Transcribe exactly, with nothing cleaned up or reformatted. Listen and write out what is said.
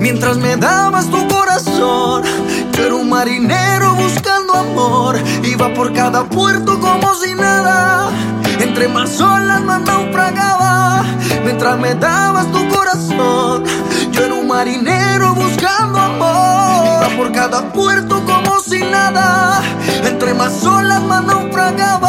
Mientras me dabas tu corazón, yo era un marinero buscando amor. Iba por cada puerto como si nada, entre más olas más naufragaba. Mientras me dabas tu corazón, yo era un marinero buscando amor. Iba por cada puerto como si nada, entre más olas más naufragaba.